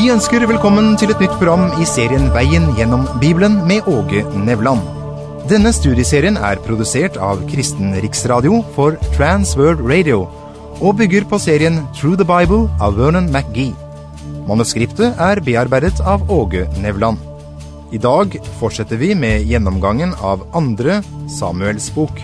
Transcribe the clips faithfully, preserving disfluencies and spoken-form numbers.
ønsker velkommen til et nytt program i serien Veien gjennom Bibelen med Åge Nevland. Denne studieserien er produsert av Kristen Riksradio for Trans World Radio og bygger på serien Through the Bible av Vernon McGee. Manuskriptet er bearbeidet av Åge Nevland. I dag fortsetter vi med gjennomgangen av andre Samuels bok.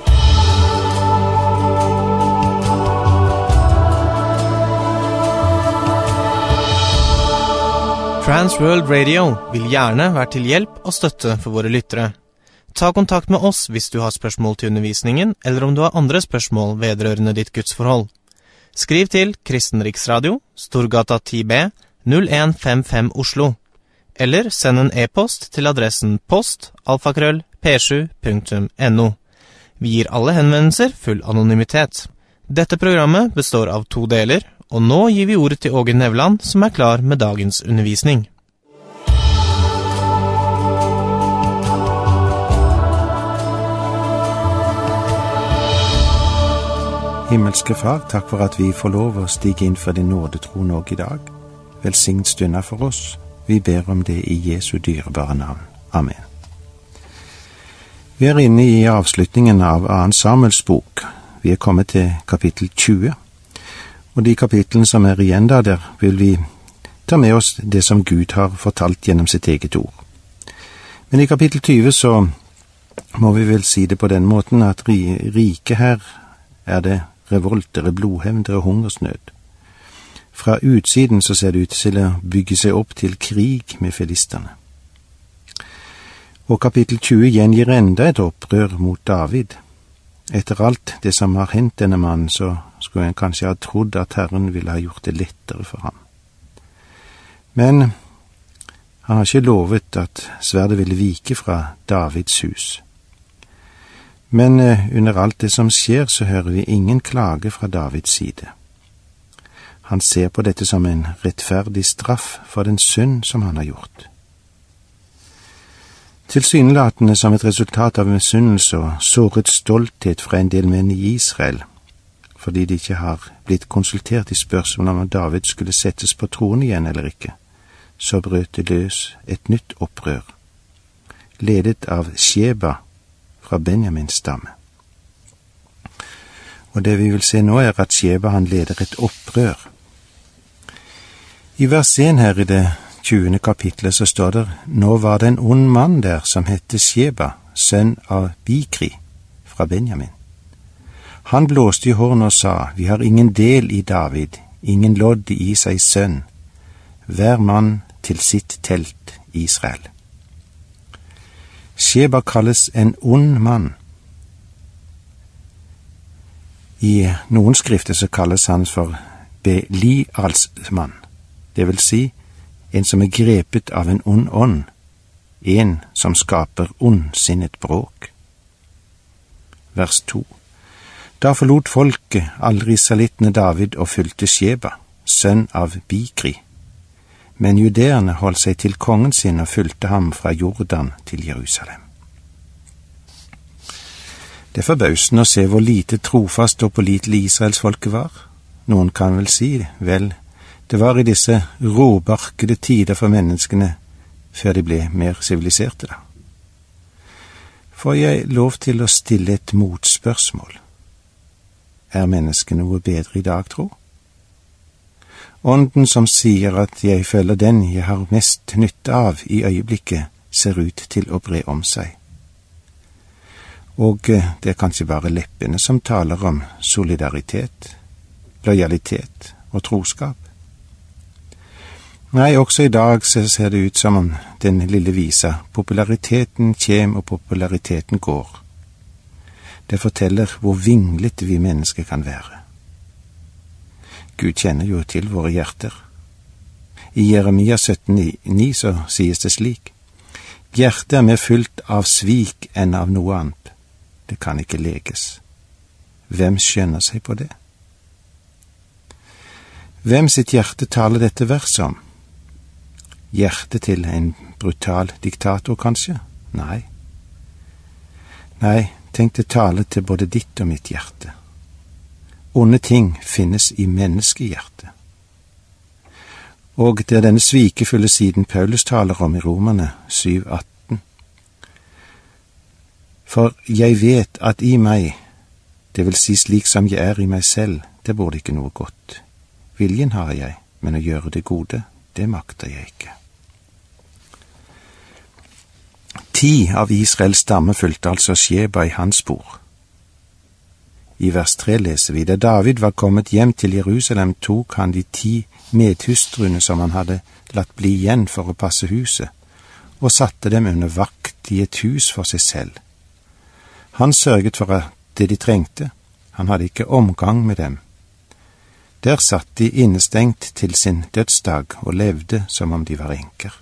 Trans World Radio vil gjerne være til hjelp og støtte for våre lyttere. Ta kontakt med oss hvis du har spørsmål til undervisningen, eller om du har andre spørsmål vedrørende ditt gudsforhold. Skriv til Kristen Riksradio, Storgata ti B, null en fem fem Oslo, eller send en e-post til adressen post alfakrøll p sju punktum no. Vi gir alle henvendelser full anonymitet. Dette programmet består av to deler, og nå gir vi ordet til Åge Nevland, som er klar med dagens undervisning. Himmelske Far, takk for at vi får lov å stige inn for din nådetron også i dag. Velsignet stunder for oss. Vi ber om det i Jesu dyrebare navn. Amen. Vi er inne i avslutningen av andre Samuels bok. Vi er kommet til kapittel tjue. Og de kapitlene som er igjen der, der vil vi ta med oss det som Gud har fortalt gjennom sitt eget ord. Men i kapittel tjue så må vi vel si det på den måten at riket her er det revoltere, blodhevndere og hungersnød. Fra utsiden så ser det ut til å bygge seg opp til krig med filisterne. Og kapittel tjue gjengir enda et opprør mot David. Etter alt det som har hendt denne mannen, så skulle en kanskje ha trodd at Herren ville ha gjort det lettere for ham. Men han har ikke lovet at sverdet ville vike fra Davids hus. Men under alt det som skjer, så hører vi ingen klage fra Davids side. Han ser på dette som en rettferdig straff for den synd som han har gjort. Tilsynelatende som et resultat av misunnelse og såret stolthet fra en del menn i Israel, fordi de ikke har blitt konsultert i spørsmål om David skulle settes på tronen igjen eller ikke, så brøt det løs et nytt opprør, ledet av Sheba fra Benjamins stamme. Og det vi vil se nå er at Sheba han leder et opprør. I vers én her i det tjuende kapitlet så står det: Nå var det en ond mann der som hette Sheba, sønn av Bikri fra Benjamin. Han blåste i horn og sa: Vi har ingen del i David, ingen lodd i Isais sønn, hver mann til sitt telt Israel. Sheba kalles en ond mann. I noen skrifter så kalles han for Belials mann, det vil si en som er grepet av en ond ånd, en som skaper ondsinnet bråk. Vers to. Da forlot folket alle israelittene David og fulgte Sheba, sønn av Bikri. Men judeerne holdt seg til kongen sin og fulgte ham fra Jordan til Jerusalem. Det er forbausende å se hvor lite trofast og pålitelig Israelsfolket var. Noen kan vel si, vel, det var i disse råbarkede tider for menneskene før de ble mer siviliserte da. Får jeg lov til å stille et motspørsmål? Er mennesket noe bedre i dag, tro? Ånden som sier at jeg føler den jeg har mest nytte av i øyeblikket, ser ut til å bre om seg. Og det er kanskje bare leppene som taler om solidaritet, lojalitet og troskap. Nei, også i dag ser det ut som om den lille visa, populariteten kjem og populariteten går. Det forteller hvor vinglete vi mennesker kan være. Gud kjenner jo til våre hjerter. I Jeremia sytten ni så sies det slik: Hjertet er mer fylt av svik enn av noe annet. Det kan ikke leges. Hvem skjønner seg på det? Hvem sitt hjerte taler dette verset om? Hjertet til en brutal diktator, kanskje? Nei. Nei, tenk det taler til både ditt og mitt hjerte. Onde ting finnes i menneskehjertet. Og det er denne svikefulle siden Paulus taler om i Romerne syv atten. For jeg vet at i meg, det vil si slik som jeg er i meg selv, det bor det ikke noe godt. Viljen har jeg, men å gjøre det gode, det makter jeg ikke. Ti av Israels stamme fulgte altså Sheba i hans spor. I vers tre leser vi, da David var kommet hjem til Jerusalem, tok han de ti medhustruene som han hadde latt bli igjen for å passe huset, og satte dem under vakt i et hus for seg selv. Han sørget for det de trengte, han hadde ikke omgang med dem. Der satt de innestengt til sin dødsdag og levde som om de var enker.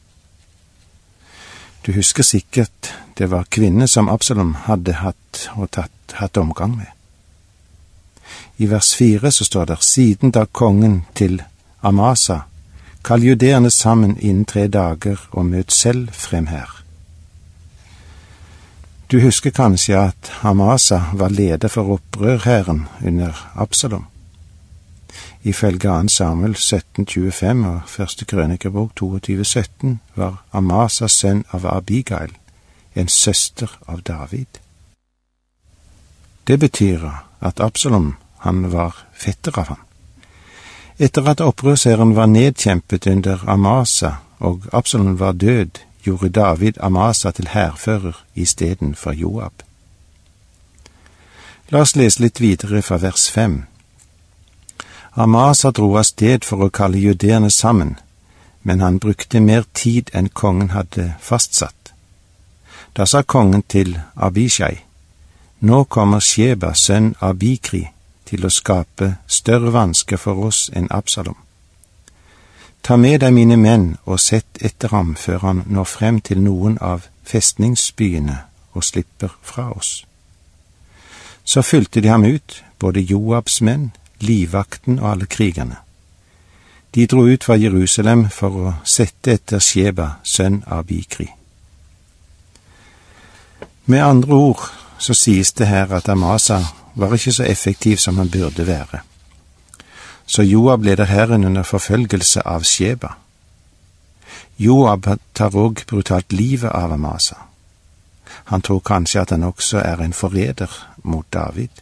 Du husker sikkert det var kvinner som Absalom hadde hatt og tatt, hatt omgang med. I vers fire så står det, siden da kongen til Amasa, kall judeerne sammen innen tre dager og møt selv frem her. Du husker kanskje at Amasa var leder for opprørhæren under Absalom. Ifølge andre Samuel sytten tjuefem og første krønikerbok toogtyve sytten var Amasa sønn av Abigail, en søster av David. Det betyr at Absalom, han var fetter av ham. Etter at opprørshæren var nedkjempet under Amasa og Absalom var død, gjorde David Amasa til hærfører i stedet for Joab. La oss lese litt videre fra vers fem. Amasa dro av sted for å kalle judeerne sammen, men han brukte mer tid enn kongen hadde fastsatt. Da sa kongen til Abishai, nå kommer Sheba, sønn av Bikri, til å skape større vansker for oss enn Absalom. Ta med deg mine menn og sett etter ham før han når frem til noen av festningsbyene og slipper fra oss. Så fylte de ham ut, både Joabs menn, livvakten og alle krigerne. De dro ut fra Jerusalem for å sette etter Sheba, sønn av Bikri. Med andre ord så sies det her at Amasa var ikke så effektiv som han burde være. Så Joab leder hæren under forfølgelse av Sheba. Joab tar også brutalt livet av Amasa. Han tror kanskje at han også er en forræder mot David.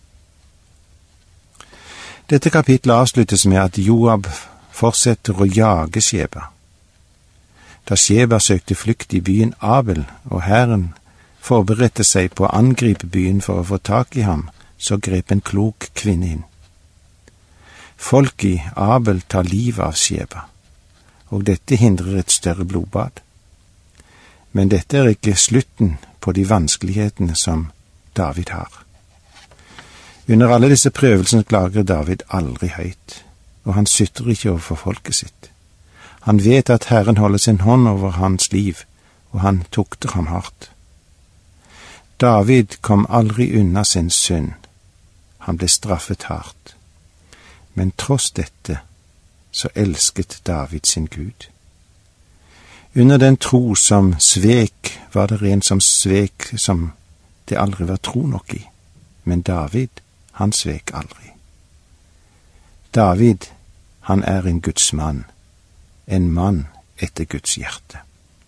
Dette kapitlet avsluttes med at Joab fortsetter å jage Sheba. Da Sheba søkte flykt i byen Abel, og hæren forberedte seg på å angripe byen for å få tak i ham, så grep en klok kvinne inn. Folk i Abel tar livet av Sheba, og dette hindrer et større blodbad. Men dette er ikke slutten på de vanskelighetene som David har. Under alle disse prøvelsene klager David aldri høyt, og han sytrer ikke overfor folket sitt. Han vet at Herren holder sin hånd over hans liv, og han tukter ham hardt. David kom aldri unna sin synd. Han ble straffet hardt. Men tross dette, så elsket David sin Gud. Under den tro som svek, var det en som svek som det aldri var tro nok i. Men David, han svek aldri. David, han er en Guds mann, en mann etter Guds hjerte.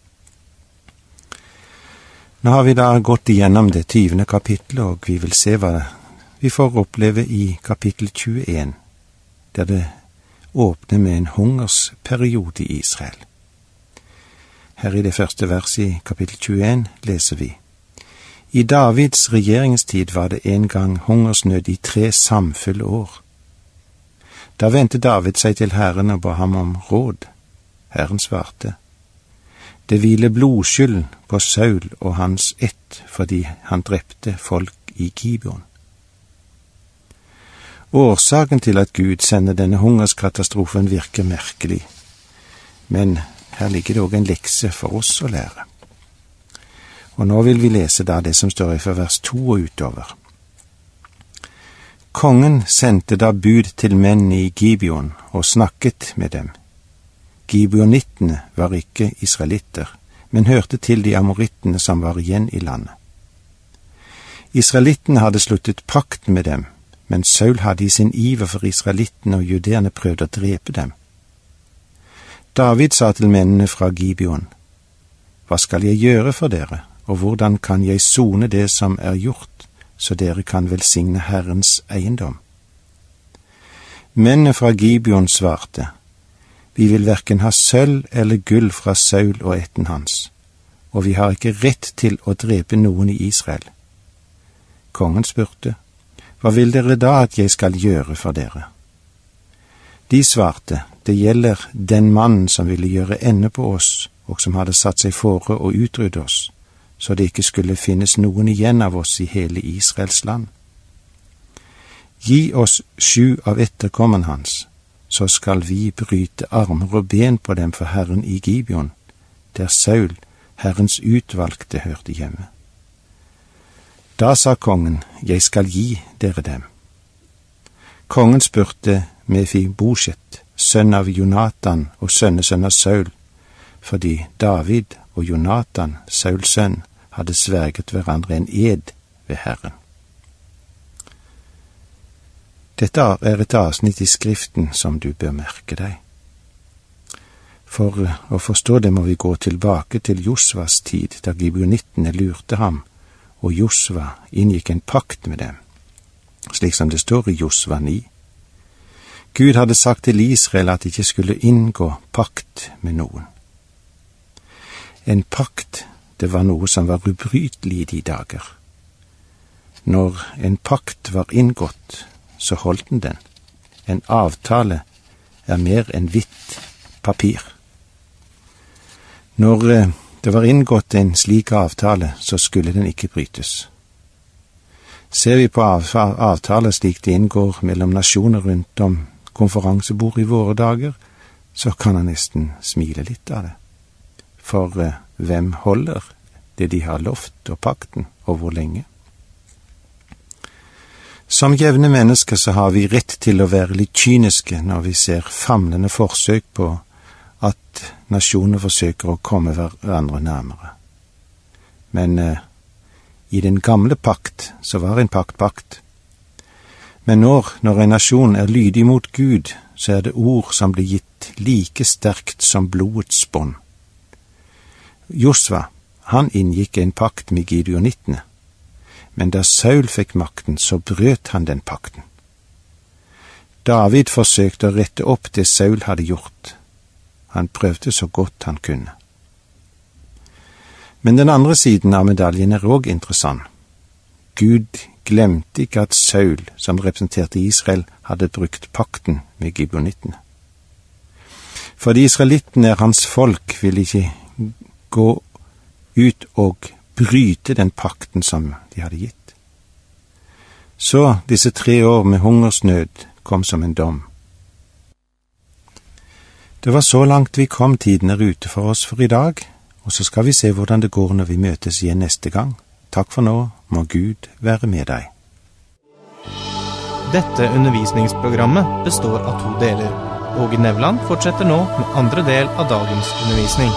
Nå har vi da gått igjennom det tyvende kapittelet, og vi vil se hva vi får oppleve i kapittel tjueen, der det åpner med en hungersperiode i Israel. Her i det første verset i kapittel tjueen leser vi: I Davids regjeringstid var det en gang hungersnød i tre samfulle år. Da vendte David seg til Herren og ba ham om råd. Herren svarte: Det hviler blodskyld på Saul og hans ett fordi han drepte folk i Gibeon. Årsaken til at Gud sender denne hungerskatastrofen virker merkelig, men her ligger det også en lekse for oss å lære. Og nå vil vi lese da det som står i fra vers to og utover. Kongen sendte da bud til menn i Gibeon og snakket med dem. Gibeonittene var ikke israelitter, men hørte til de amorittene som var igjen i landet. Israelittene hadde sluttet pakt med dem, men Saul hadde i sin iver for israelittene og judeerne prøvd å drepe dem. David sa til mennene fra Gibeon: Hva skal jeg gjøre for dere, og hvordan kan jeg sone det som er gjort, så dere kan velsigne Herrens eiendom? Mennene fra Gibeon svarte: Vi vil hverken ha sølv eller gull fra Saul og ætten hans, og vi har ikke rett til å drepe noen i Israel. Kongen spurte: Hva vil dere da at jeg skal gjøre for dere? De svarte: Det gjelder den mannen som ville gjøre ende på oss, og som hadde satt seg fore å utrydde oss, så det ikke skulle finnes noen igjen av oss i hele Israels land. Gi oss sju av etterkommerne hans, så skal vi bryte armer og ben på dem for Herren i Gibeon, der Saul, Herrens utvalgte, hørte hjemme. Da sa kongen: Jeg skal gi dere dem. Kongen spurte Mefibosjet, sønn av Jonatan og sønnesønn av Saul, fordi David og Jonatan, Sauls sønn, hadde sverget hverandre en ed ved Herren. Dette er et avsnitt i Skriften som du bør merke deg. For å forstå det må vi gå tilbake til Josvas tid, da gibeonittene lurte ham, og Josva inngikk en pakt med dem, slik som det står i Josva ni. Gud hadde sagt til Israel at de ikke skulle inngå pakt med noen. En pakt, det var noe som var ubrytelig i de dager. Når en pakt var inngått, så holdt den den. En avtale er mer enn hvitt papir. Når det var inngått en slik avtale, så skulle den ikke brytes. Ser vi på avtaler slik de inngår mellom nasjoner rundt om konferansebord i våre dager, så kan han nesten smile litt av det. For eh, hvem holder det de har lovt og pakten, og hvor lenge? Som jevne mennesker så har vi rett til å være litt kyniske når vi ser famlende forsøk på at nasjoner forsøker å komme hverandre nærmere. Men eh, i den gamle pakt så var en pakt pakt. Men når, når en nasjon er lydig mot Gud, så er det ord som blir gitt like sterkt som blodets bånd. Josva, han inngikk en pakt med gibeonittene, men da Saul fikk makten, så brøt han den pakten. David forsøkte å rette opp det Saul hadde gjort. Han prøvde så godt han kunne. Men den andre siden av medaljen er også interessant. Gud glemte ikke at Saul, som representerte Israel, hadde brukt pakten med gibeonittene. Fordi israelittene er hans folk, vil ikke gå ut og bryte den pakten som de hadde gitt. Så disse tre år med hungersnød kom som en dom. Det var så langt vi kom. Tiden er ute for oss for i dag, og så skal vi se hvordan det går når vi møtes igjen neste gang. Takk for nå, må Gud være med deg. Dette undervisningsprogrammet består av to deler. Åge Nevland fortsetter nå med andre del av dagens undervisning.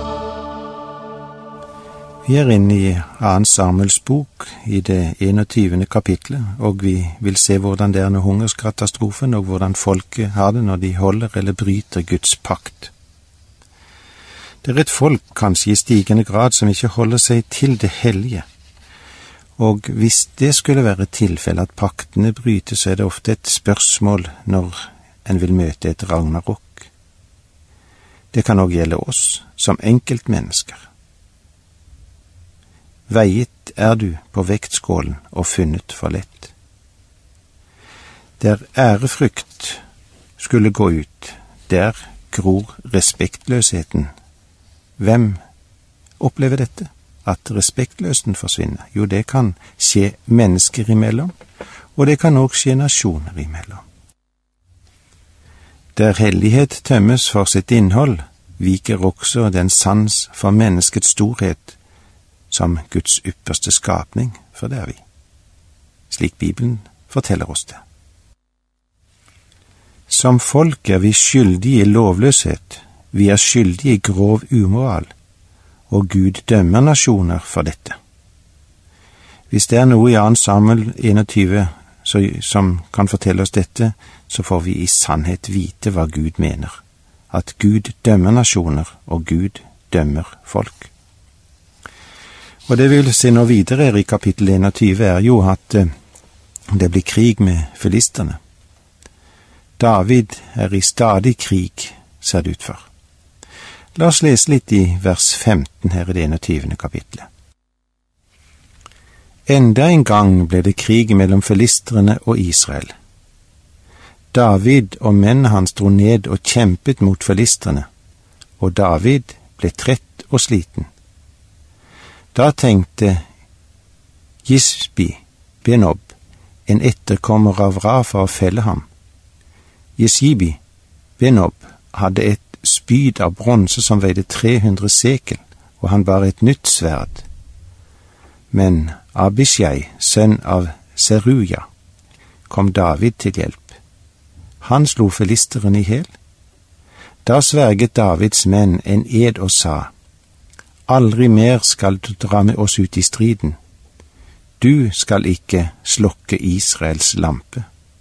Vi er inne i Annen Samuels bok i det enogtyvende kapitlet, og vi vil se hvordan det er med hungerskatastrofen, og hvordan folket har det når de holder eller bryter Guds pakt. Det er et folk, kanskje i stigende grad, som ikke holder seg til det hellige. Og hvis det skulle være tilfelle at paktene brytes, så er det ofte et spørsmål når en vil møte et ragnarok. Det kan også gjelde oss, som enkeltmennesker. Veiet er du på vektskålen og funnet for lett. Der ærefrykt skulle gå ut, der gror respektløsheten. Hvem opplever dette? At respektløsheten forsvinner? Jo, det kan skje mennesker imellom, og det kan også skje nasjoner imellom. Der hellighet tømmes for sitt innhold, viker også den sans for menneskets storhet som Guds ypperste skapning, for det er vi. Slik Bibelen forteller oss det. Som folk er vi skyldige i lovløshet, vi er skyldige i grov umoral, og Gud dømmer nasjoner for dette. Hvis det er noe i Annen Samuel enogtyve så, som kan fortelle oss dette, så får vi i sannhet vite hva Gud mener. at Gud dømmer nasjoner, og Gud dømmer folk. Og det vi vil se nå videre i kapittel enogtyve er jo at eh, det blir krig med filisterne. David er i stadig krig, ser det ut for. La oss lese litt i vers femten her i det enogtyvende kapitlet. Enda en gang ble det krig mellom filistrene og Israel. David og mennene hans dro ned og kjempet mot filistrene, og David ble trett og sliten. Da tenkte Gisbi Benob, en etterkommer av Rafa, å felle ham. Gisbi Benob hadde et spyd av bronse som veide tre hundre sekel, og han bar et nytt sverd. Men Abishai, sønn av Seruja, kom David til hjelp. Han slo filisteren i hel. Da sverget Davids menn en ed og sa, aldri mer skal du dra med oss ut i striden. Du skal ikke slokke Israels lampe.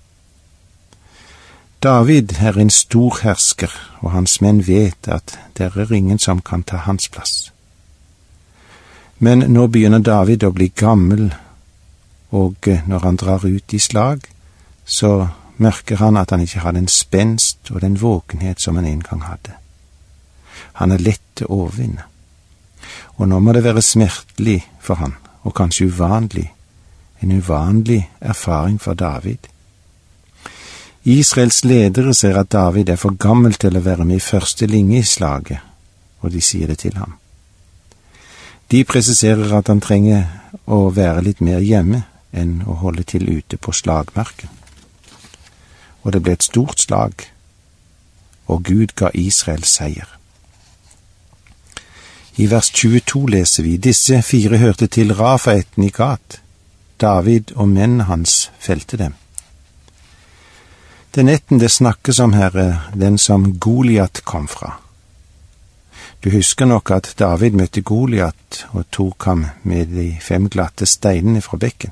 David er en stor hersker, og hans menn vet at det er ingen som kan ta hans plass. Men nå begynner David å bli gammel, og når han drar ut i slag, så merker han at han ikke har den spenst og den våkenhet som han en gang hadde. Han er lett å overvinne. Og nå må det være smertelig for han, og kanskje uvanlig, en uvanlig erfaring for David. Israels ledere ser at David er for gammel til å være med i første linje i slaget, og de sier det til ham. De presiserer at han trenger å være litt mer hjemme enn å holde til ute på slagmarken. Og det ble et stort slag, og Gud ga Israel seier. I vers tjueto leser vi, disse fire hørte til Rafaetten i Gat. David og mennene hans felte dem. Den etten det snakkes om her er den som Goliat kom fra. Du husker nok at David møtte Goliat og tok ham med de fem glatte steinene fra bekken.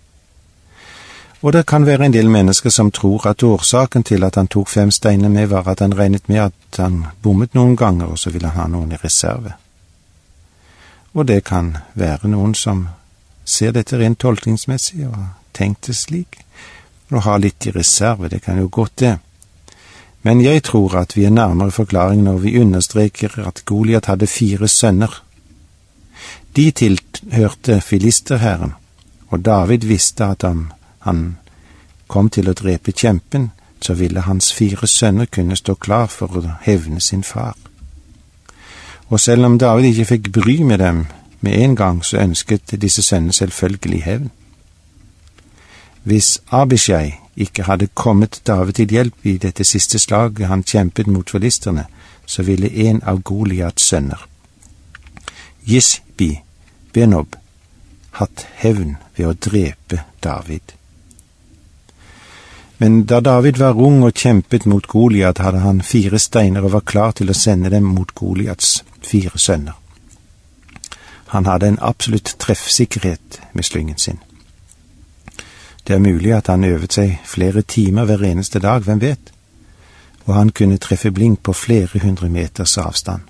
Og det kan være en del mennesker som tror at årsaken til at han tok fem steiner med var at han regnet med at han bommet noen ganger, og så ville han ha noen i reserve. Og det kan være noen som ser dette rent tolkningsmessig og har tenkt det slik, og har litt i reserve, det kan jo godt det. Men jeg tror at vi er nærmere forklaring når vi understreker at Goliat hadde fire sønner. De tilhørte filisterherren, og David visste at om han kom til å drepe kjempen, så ville hans fire sønner kunne stå klar for å hevne sin far. Og selv om David ikke fikk bry med dem med en gang, så ønsket disse sønnene selvfølgelig hevn. Hvis Abishai ikke hadde kommet David til hjelp i dette siste slaget han kjempet mot filisterne, så ville en av Goliats sønner, Gisbi Benob, hatt hevn ved å drepe David. Men da David var ung og kjempet mot Goliat, hadde han fire steiner og var klar til å sende dem mot Goliats fire sønner. Han hadde en absolutt treffsikkerhet med slyngen sin. Det er mulig at han øvet seg flere timer hver eneste dag, hvem vet, og han kunne treffe blink på flere hundre meters avstand.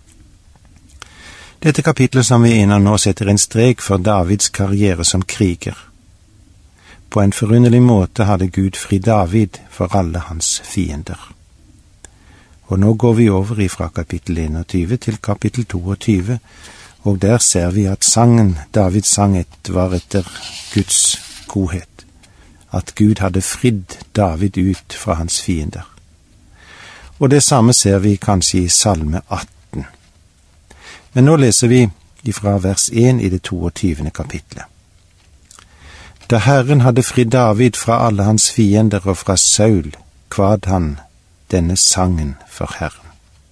Dette kapitlet som vi er inne nå setter en strek for Davids karriere som kriger. På en forunderlig måte hadde Gud fri David for alle hans fiender. Og nå går vi over ifra kapittel enogtyve til kapittel toogtyve, og der ser vi at sangen David sang et var etter Guds godhet. At Gud hadde fridd David ut fra hans fiender. Og det samme ser vi kanskje i Salme atten. Men nå leser vi ifra vers én i det toogtyvende kapitlet. Da Herren hadde fridd David fra alle hans fiender og fra Saul, kvad han denne sangen for Herren.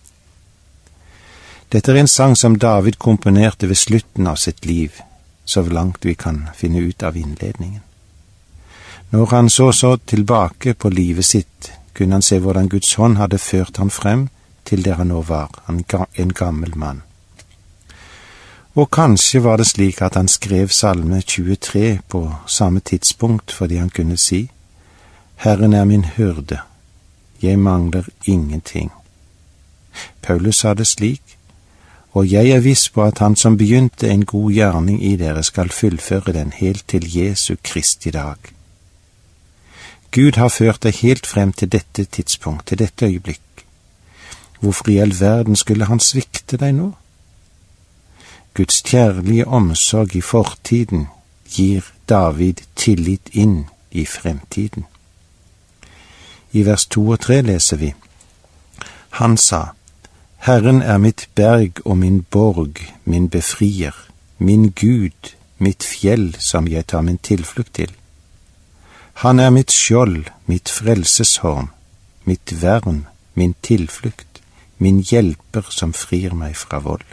Dette er en sang som David komponerte ved slutten av sitt liv, så langt vi kan finne ut av innledningen. Når han så så tilbake på livet sitt, kunne han se hvordan Guds hånd hadde ført ham frem til der han nå var, en gammel mann. Og kanskje var det slik at han skrev salme tjuetre på samme tidspunkt fordi han kunne si, Herren er min hyrde, jeg mangler ingenting. Paulus sa det slik: og jeg er viss på at han som begynte en god gjerning i dere skal fullføre den helt til Jesu Kristi dag. Gud har ført deg helt frem til dette tidspunkt, til dette øyeblikk. Hvorfor i all verden skulle han svikte deg nå? Guds kjærlige omsorg i fortiden gir David tillit inn i fremtiden. I vers to og tre leser vi: Han sa: Herren er mitt berg og min borg, min befrier, min Gud, mitt fjell som jeg tar min tilflukt til. Han er mitt skjold, mitt frelseshorn, mitt vern, min tilflukt, min hjelper som frir meg fra vold.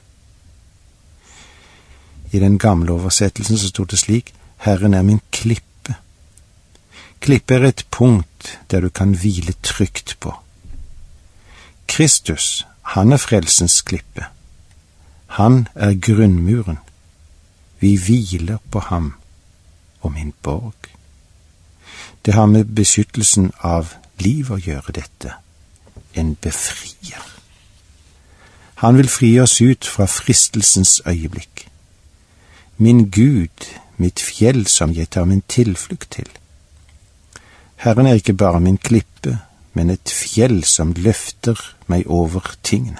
I den gamle oversettelsen så stod det slik: Herren er min klippe. Klippe er et punkt der du kan hvile trygt på. Kristus, han er frelsens klippe. Han er grunnmuren. Vi hviler på ham og min borg. Det har med beskyttelsen av liv å gjøre dette. En befrier. Han vil fri oss ut fra fristelsens øyeblikk. Min Gud, mitt fjell som jeg tar min tilflukt til. Herren er ikke bare min klippe, men et fjell som løfter meg over tingene.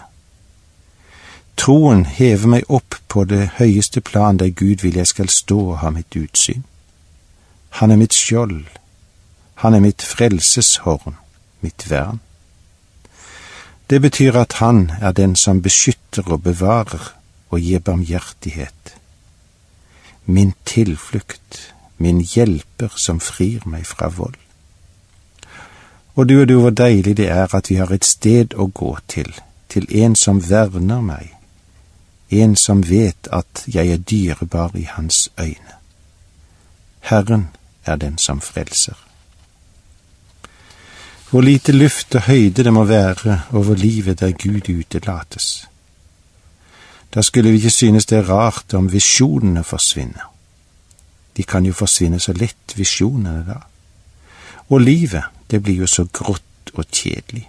Troen hever meg opp på det høyeste plan der Gud vil jeg skal stå og ha mitt utsyn. Han er mitt skjold, han er mitt frelseshorn, mitt vern. Det betyr at han er den som beskytter og bevarer og gir barmhjertighet. Min tilflukt, min hjelper som frir meg fra vold. Og du og du, hvor deilig det er at vi har et sted å gå til, til en som verner meg, en som vet at jeg er dyrebar i hans øyne. Herren er den som frelser. Hvor lite luft og høyde det må være over livet der Gud utelates. Da skulle vi ikke synes det er rart om visjonene forsvinner. De kan jo forsvinne så lett, visjonene da. Og livet, det blir jo så grått og kjedelig.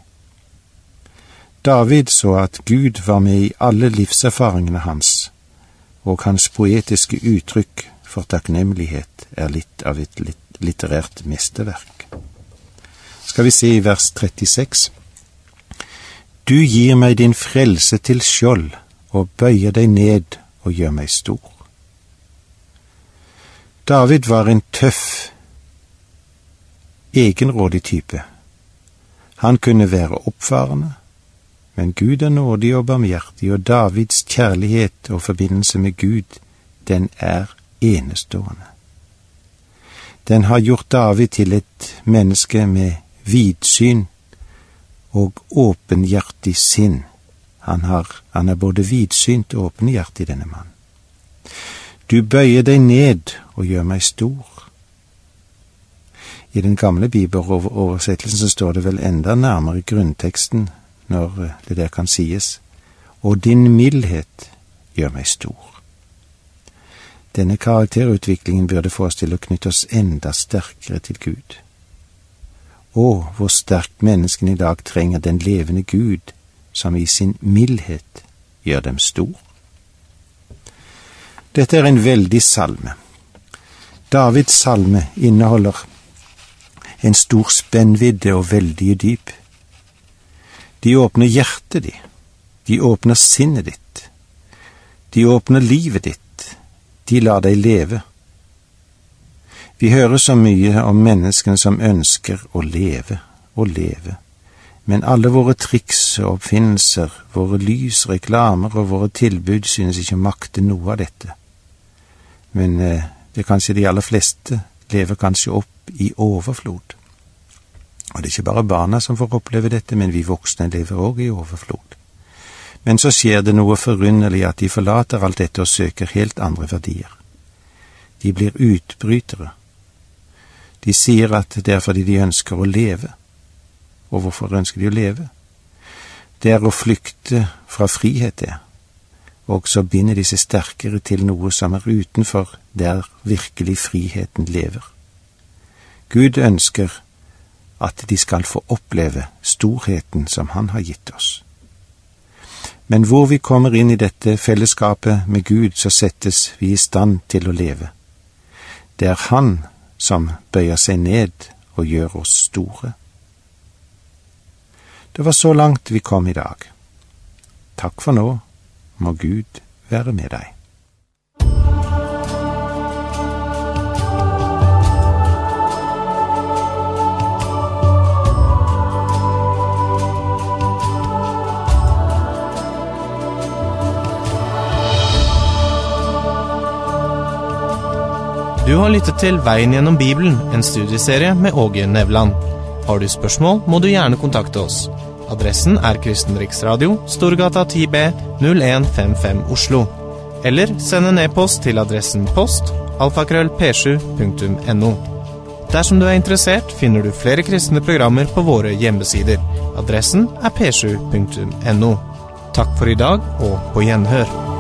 David så at Gud var med i alle livserfaringene hans, og hans poetiske uttrykk for takknemlighet er litt av et litterært mesterverk. Skal vi se i vers trettiseks. Du gir meg din frelse til skjold, og bøyer deg ned og gjør meg stor. David var en tøff, egenrådig type. Han kunne være oppfarende, men Gud er nådig og barmhjertig, og Davids kjærlighet og forbindelse med Gud, den er enestående. Den har gjort David til et menneske med vidsyn og åpenhjertig sinn. Han, har, han er både vidsynt og åpenhjertig, denne mann. Du bøyer deg ned og gjør meg stor. I den gamle bibeloversettelsen står det vel enda nærmere grunnteksten når det der kan sies, og din mildhet gjør meg stor. Denne karakterutviklingen burde få oss til å knytte oss enda sterkere til Gud. Og hvor sterkt menneskene i dag trenger den levende Gud, som i sin mildhet gjør dem stor. Dette er en veldig salme. Davids salme inneholder en stor spennvidde og veldige dyp. De åpner hjertet ditt, de åpner sinnet ditt, de åpner livet ditt, de lar deg leve. Vi hører så mye om menneskene som ønsker å leve og leve. Men alle våre triks og oppfinnelser, våre lys, reklamer og våre tilbud synes ikke å makte noe av dette. Men eh, det er kanskje de aller fleste lever kanskje opp i overflod. Og det er ikke bare barna som får oppleve dette, men vi voksne lever også i overflod. Men så skjer det noe forunderlig at de forlater alt dette og søker helt andre verdier. De blir utbrytere. De sier at det er fordi de ønsker å leve. Og hvorfor ønsker de å leve? Det er å flykte fra frihet det, og så binder de seg sterkere til noe som er utenfor der virkelig friheten lever. Gud ønsker at de skal få oppleve storheten som han har gitt oss. Men hvor vi kommer inn i dette fellesskapet med Gud, så settes vi i stand til å leve. Det er Han som bøyer seg ned og gjør oss store. Det var så langt vi kom i dag. Takk for nå. Må Gud være med deg. Du har lyttet til Veien gjennom Bibelen, en studieserie med Åge Nevland. Har du spørsmål, må du gjerne kontakte oss. Adressen er Kristen Riksradio, Storgata ti B, null en fem fem Oslo. Eller send en e-post til adressen post, alfakrøll p sju punktum no. Dersom du er interessert, finner du flere kristne programmer på våre hjemmesider. Adressen er p sju punktum no. Takk for i dag, og på gjenhør.